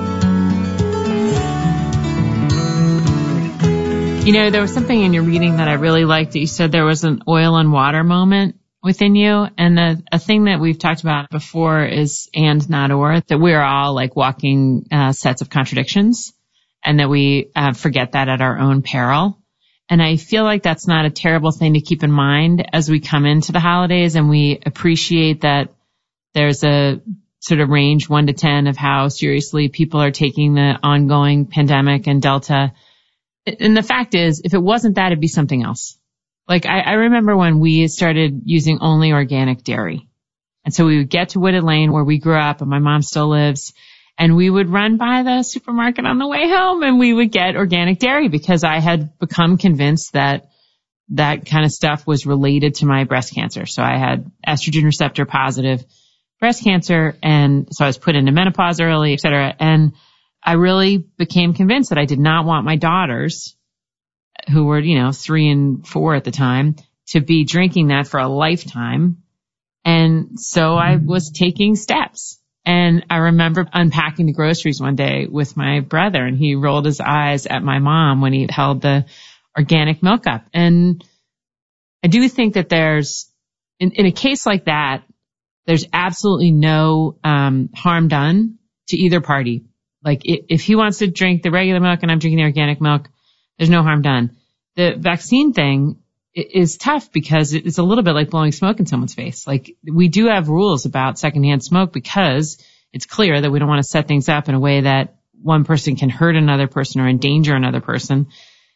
There was something in your reading that I really liked, that you said there was an oil and water moment within you. And a thing that we've talked about before is and not or, that we're all like walking sets of contradictions, and that we forget that at our own peril. And I feel like that's not a terrible thing to keep in mind as we come into the holidays, and we appreciate that there's a sort of range 1 to 10 of how seriously people are taking the ongoing pandemic and Delta. And the fact is, if it wasn't that, it'd be something else. Like I remember when we started using only organic dairy. And so we would get to Wooded Lane where we grew up and my mom still lives. And we would run by the supermarket on the way home and we would get organic dairy because I had become convinced that that kind of stuff was related to my breast cancer. So I had estrogen receptor positive breast cancer. And so I was put into menopause early, et cetera. And I really became convinced that I did not want my daughters, who were, 3 and 4 at the time, to be drinking that for a lifetime. And so I was taking steps. And I remember unpacking the groceries one day with my brother, and he rolled his eyes at my mom when he held the organic milk up. And I do think that there's, in a case like that, there's absolutely no harm done to either party. Like if he wants to drink the regular milk and I'm drinking the organic milk, there's no harm done. The vaccine thing is tough because it's a little bit like blowing smoke in someone's face. Like we do have rules about secondhand smoke because it's clear that we don't want to set things up in a way that one person can hurt another person or endanger another person.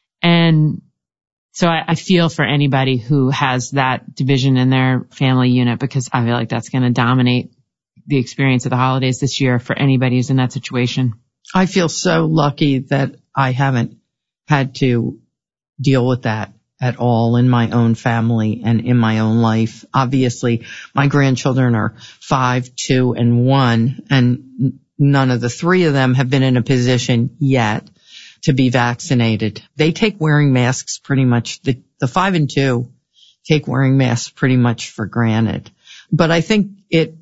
And so I feel for anybody who has that division in their family unit because I feel like that's going to dominate the experience of the holidays this year for anybody who's in that situation. I feel so lucky that I haven't had to deal with that at all in my own family and in my own life. Obviously, my grandchildren are 5, 2, and 1, and none of the 3 of them have been in a position yet to be vaccinated. They take wearing masks pretty much, the 5 and 2 take wearing masks pretty much for granted. But I think it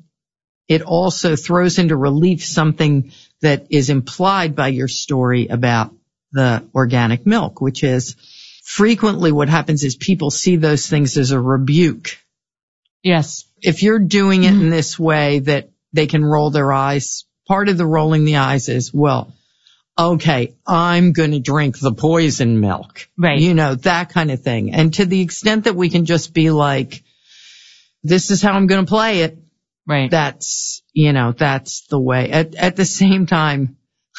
also throws into relief something that is implied by your story about the organic milk, which is frequently what happens is people see those things as a rebuke. Yes. If you're doing it in this way that they can roll their eyes, part of the rolling the eyes is, well, okay, I'm going to drink the poison milk. Right. That kind of thing. And to the extent that we can just be like, this is how I'm going to play it. Right. That's the way. At the same time,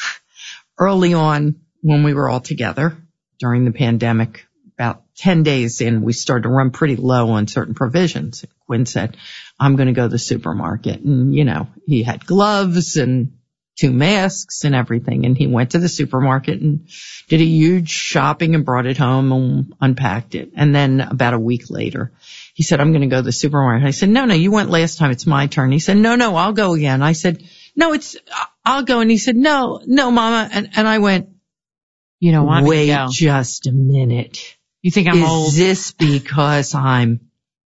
early on when we were all together during the pandemic, about 10 days in, we started to run pretty low on certain provisions. Quinn said, I'm going to go to the supermarket. And, he had gloves and 2 masks and everything. And he went to the supermarket and did a huge shopping and brought it home and unpacked it. And then about a week later, he said, I'm going to go to the supermarket. I said, no, you went last time. It's my turn. He said, no, I'll go again. I said, no, I'll go. And he said, no, Mama. And I went, you don't want me to go. Wait just a minute. You think I'm old? Is this because I'm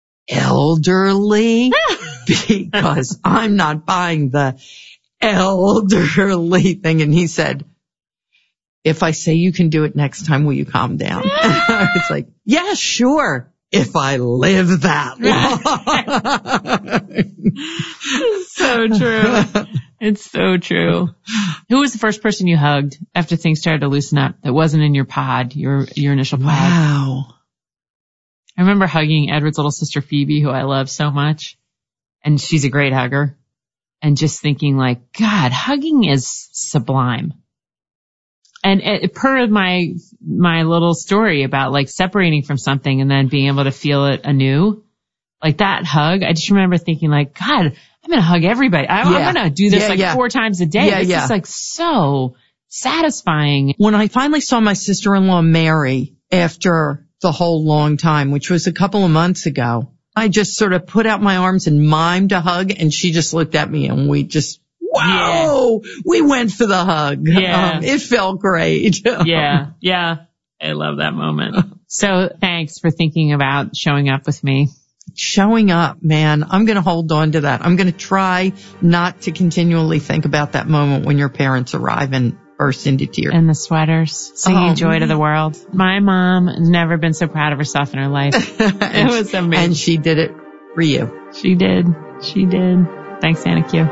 elderly? Because I'm not buying the elderly thing. And he said, if I say you can do it next time, will you calm down? It's like, yeah, sure. If I live that long. So true. It's so true. Who was the first person you hugged after things started to loosen up that wasn't in your pod, your initial pod? Wow. I remember hugging Edward's little sister Phoebe, who I love so much. And she's a great hugger. And just thinking like, God, hugging is sublime. And per my little story about like separating from something and then being able to feel it anew, like that hug, I just remember thinking like, God, I'm going to hug everybody. I'm going to do this 4 times a day. It's just like so satisfying. When I finally saw my sister-in-law Mary after the whole long time, which was a couple of months ago, I just sort of put out my arms and mimed a hug, and she just looked at me and we just, wow, we went for the hug. Yeah. It felt great. Yeah. I love that moment. So thanks for thinking about showing up with me. Showing up, man. I'm going to hold on to that. I'm going to try not to continually think about that moment when your parents arrive and burst into tears. And the sweaters, singing joy to the world. My mom has never been so proud of herself in her life. It was amazing. And she did it for you. She did. Thanks, Anna Q.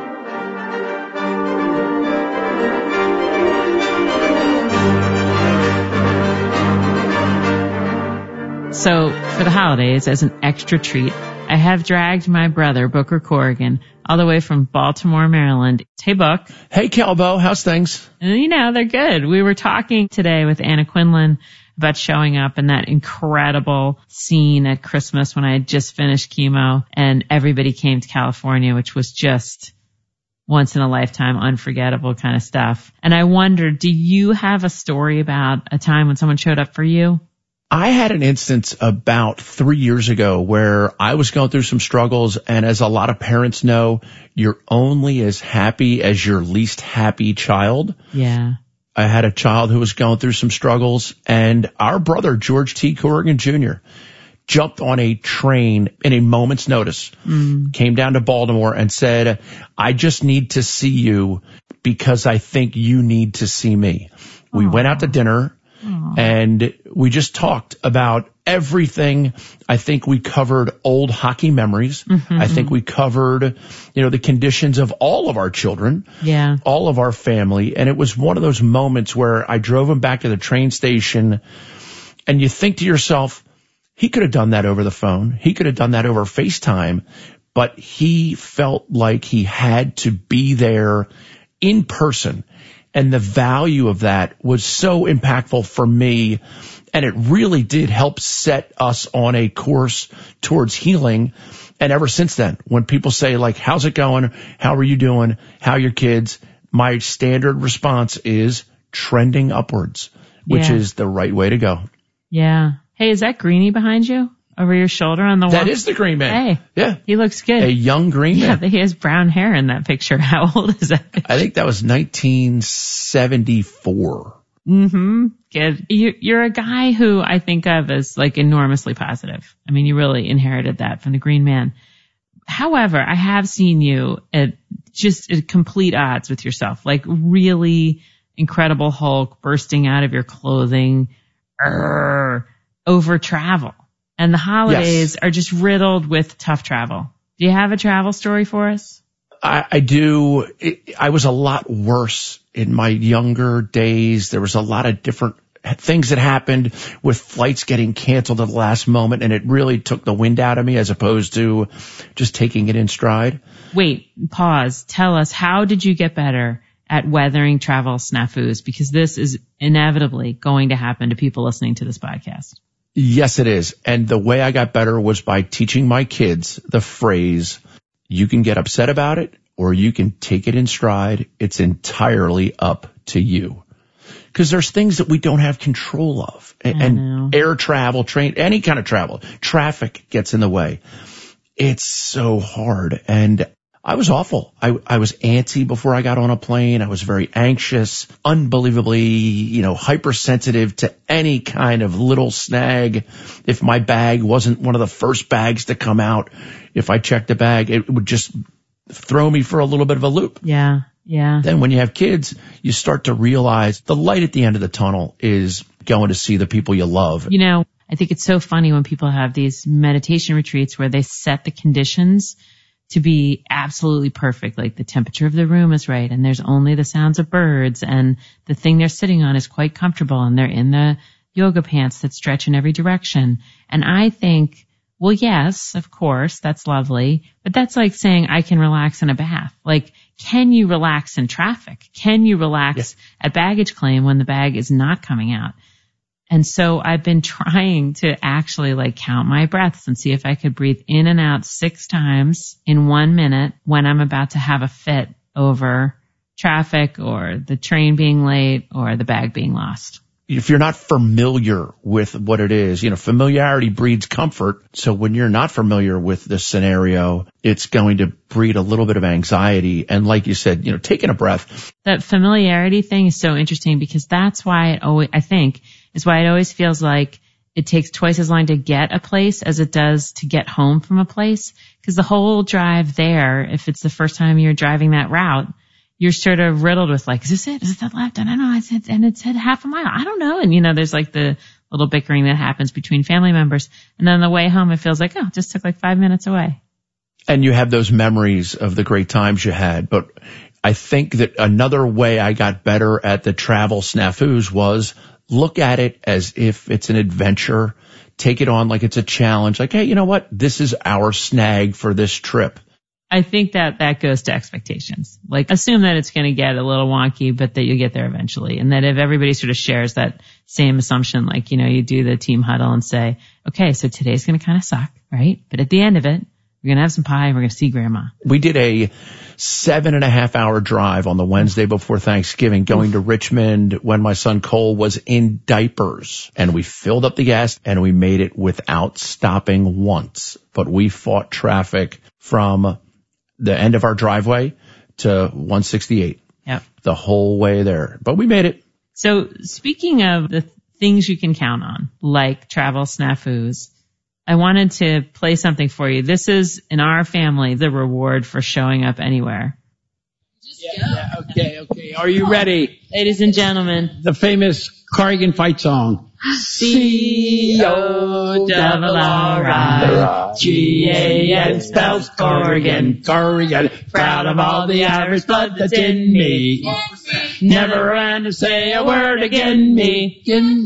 So for the holidays, as an extra treat, I have dragged my brother, Booker Corrigan, all the way from Baltimore, Maryland. Hey, Book. Hey, Calbo. How's things? And, they're good. We were talking today with Anna Quinlan about showing up in that incredible scene at Christmas when I had just finished chemo and everybody came to California, which was just once in a lifetime, unforgettable kind of stuff. And I wondered, do you have a story about a time when someone showed up for you? I had an instance about 3 years ago where I was going through some struggles, and as a lot of parents know, you're only as happy as your least happy child. Yeah. I had a child who was going through some struggles, and our brother, George T. Corrigan Jr., jumped on a train in a moment's notice, came down to Baltimore and said, I just need to see you because I think you need to see me. We went out to dinner. And we just talked about everything. I think we covered old hockey memories. I think we covered, the conditions of all of our children, all of our family. And it was one of those moments where I drove him back to the train station and you think to yourself, he could have done that over the phone. He could have done that over FaceTime, but he felt like he had to be there in person. And the value of that was so impactful for me. And it really did help set us on a course towards healing. And ever since then, when people say, like, how's it going? How are you doing? How are your kids? My standard response is trending upwards, which is the right way to go. Yeah. Hey, is that Greenie behind you? Over your shoulder on the wall? That is the Green Man. Hey. Yeah. He looks good. A young Green Man. Yeah, he has brown hair in that picture. How old is that picture? I think that was 1974. Good. You're a guy who I think of as like enormously positive. I mean, you really inherited that from the Green Man. However, I have seen you at complete odds with yourself, like really Incredible Hulk bursting out of your clothing over travel. And the holidays are just riddled with tough travel. Do you have a travel story for us? I do. I was a lot worse in my younger days. There was a lot of different things that happened with flights getting canceled at the last moment, and it really took the wind out of me as opposed to just taking it in stride. Wait, pause. Tell us, how did you get better at weathering travel snafus? Because this is inevitably going to happen to people listening to this podcast. Yes, it is. And the way I got better was by teaching my kids the phrase, you can get upset about it or you can take it in stride. It's entirely up to you. Because there's things that we don't have control of. And air travel, train, any kind of travel, traffic gets in the way. It's so hard. And I was awful. I was antsy before I got on a plane. I was very anxious, unbelievably, hypersensitive to any kind of little snag. If my bag wasn't one of the first bags to come out, if I checked the bag, it would just throw me for a little bit of a loop. Yeah. Then when you have kids, you start to realize the light at the end of the tunnel is going to see the people you love. I think it's so funny when people have these meditation retreats where they set the conditions to be absolutely perfect, like the temperature of the room is right and there's only the sounds of birds and the thing they're sitting on is quite comfortable and they're in the yoga pants that stretch in every direction. And I think, well, yes, of course, that's lovely, but that's like saying I can relax in a bath. Like, can you relax in traffic? Can you relax at baggage claim when the bag is not coming out? And so I've been trying to actually count my breaths and see if I could breathe in and out 6 times in 1 minute when I'm about to have a fit over traffic or the train being late or the bag being lost. If you're not familiar with what it is, familiarity breeds comfort. So when you're not familiar with this scenario, it's going to breed a little bit of anxiety. And like you said, taking a breath. That familiarity thing is so interesting because that's why is why it always feels like it takes twice as long to get a place as it does to get home from a place. Because the whole drive there, if it's the first time you're driving that route, you're sort of riddled with is this it? Is it that left? I don't know. It said half a mile. I don't know. And there's the little bickering that happens between family members. And then on the way home, it feels like, it just took 5 minutes away. And you have those memories of the great times you had. But I think that another way I got better at the travel snafus was look at it as if it's an adventure. take it on like it's a challenge. Like, hey, you know what? This is our snag for this trip. I think that goes to expectations. Like, assume that it's going to get a little wonky, but that you'll get there eventually. And that if everybody sort of shares that same assumption, like, you do the team huddle and say, okay, so today's going to kind of suck, right? But at the end of it, we're going to have some pie and we're going to see Grandma. We did a 7.5-hour drive on the Wednesday before Thanksgiving going to Richmond when my son Cole was in diapers. And we filled up the gas and we made it without stopping once. But we fought traffic from the end of our driveway to 168. Yep. The whole way there. But we made it. So speaking of the things you can count on, like travel snafus, I wanted to play something for you. This is, in our family, the reward for showing up anywhere. Okay. Are you ready? Ladies and gentlemen. The famous Corrigan fight song. C-O-R-R-I-G-A-N spells Corrigan. Proud of all the Irish blood that's in me. Never ran to say a word again me.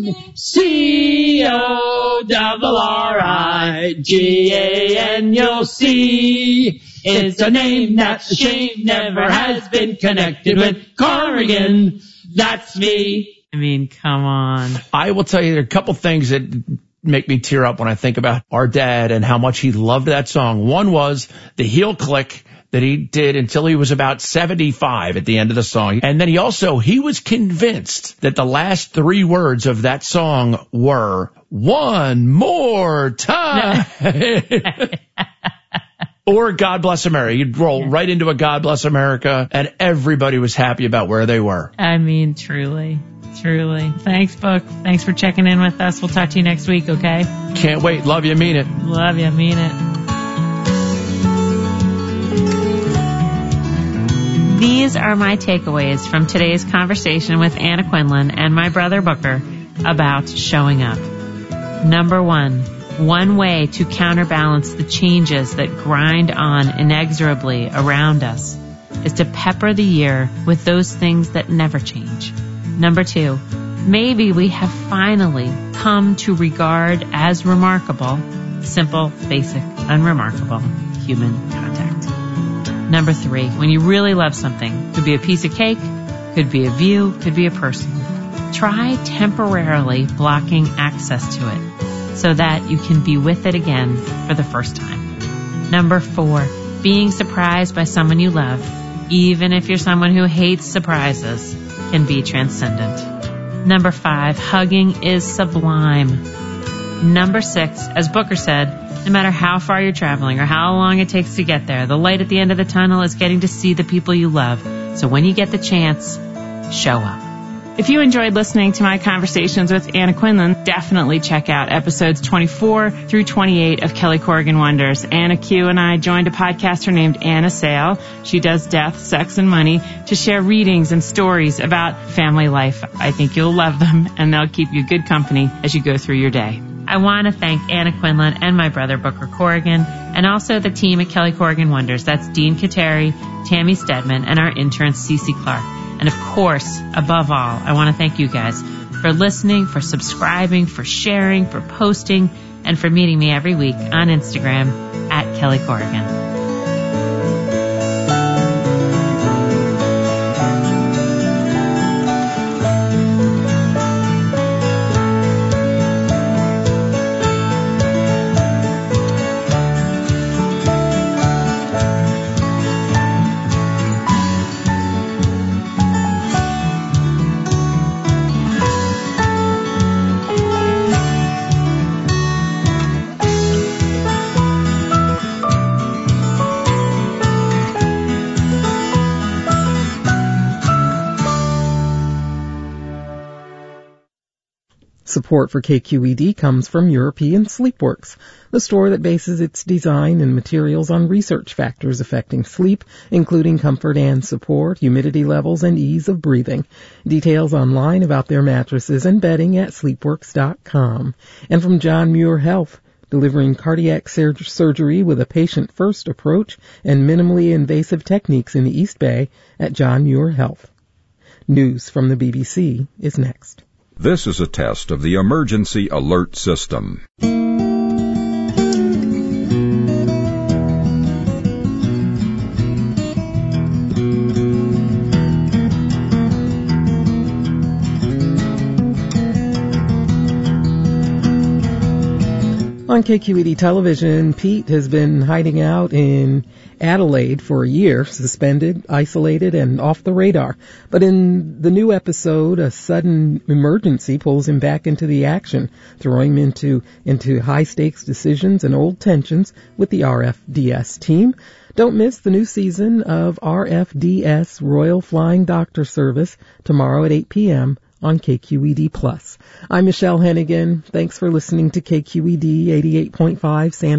C-O-R-R-I-G-A-N, you'll see. It's a name that's a shame never has been connected with Corrigan. That's me. I mean, come on. I will tell you there are a couple things that make me tear up when I think about our dad and how much he loved that song. One was the heel click that he did until he was about 75 at the end of the song. And then he was convinced that the last 3 words of that song were one more time. Or God Bless America. You'd roll right into a God Bless America and everybody was happy about where they were. I mean, truly. Thanks, Book. Thanks for checking in with us. We'll talk to you next week, okay? Can't wait. Love you. Mean it. Love you. Mean it. These are my takeaways from today's conversation with Anna Quinlan and my brother Booker about showing up. Number 1. One way to counterbalance the changes that grind on inexorably around us is to pepper the year with those things that never change. Number 2, maybe we have finally come to regard as remarkable, simple, basic, unremarkable human contact. Number 3, when you really love something, could be a piece of cake, could be a view, could be a person, try temporarily blocking access to it so that you can be with it again for the first time. Number 4, being surprised by someone you love, even if you're someone who hates surprises, can be transcendent. Number 5, hugging is sublime. Number 6, as Booker said, no matter how far you're traveling or how long it takes to get there, the light at the end of the tunnel is getting to see the people you love. So when you get the chance, show up. If you enjoyed listening to my conversations with Anna Quinlan, definitely check out episodes 24 through 28 of Kelly Corrigan Wonders. Anna Q and I joined a podcaster named Anna Sale. She does death, sex, and money to share readings and stories about family life. I think you'll love them, and they'll keep you good company as you go through your day. I want to thank Anna Quinlan and my brother Booker Corrigan, and also the team at Kelly Corrigan Wonders. That's Dean Kateri, Tammy Stedman, and our intern Cece Clark. And of course, above all, I want to thank you guys for listening, for subscribing, for sharing, for posting, and for meeting me every week on Instagram at Kelly Corrigan. Support for KQED comes from European Sleepworks, the store that bases its design and materials on research factors affecting sleep, including comfort and support, humidity levels, and ease of breathing. Details online about their mattresses and bedding at sleepworks.com. And from John Muir Health, delivering cardiac surgery with a patient-first approach and minimally invasive techniques in the East Bay at John Muir Health. News from the BBC is next. This is a test of the emergency alert system. On KQED television, Pete has been hiding out in Adelaide for a year, suspended, isolated, and off the radar. But in the new episode, a sudden emergency pulls him back into the action, throwing him into high-stakes decisions and old tensions with the RFDS team. Don't miss the new season of RFDS Royal Flying Doctor Service tomorrow at 8 p.m. on KQED+. I'm Michelle Hennigan. Thanks for listening to KQED 88.5 San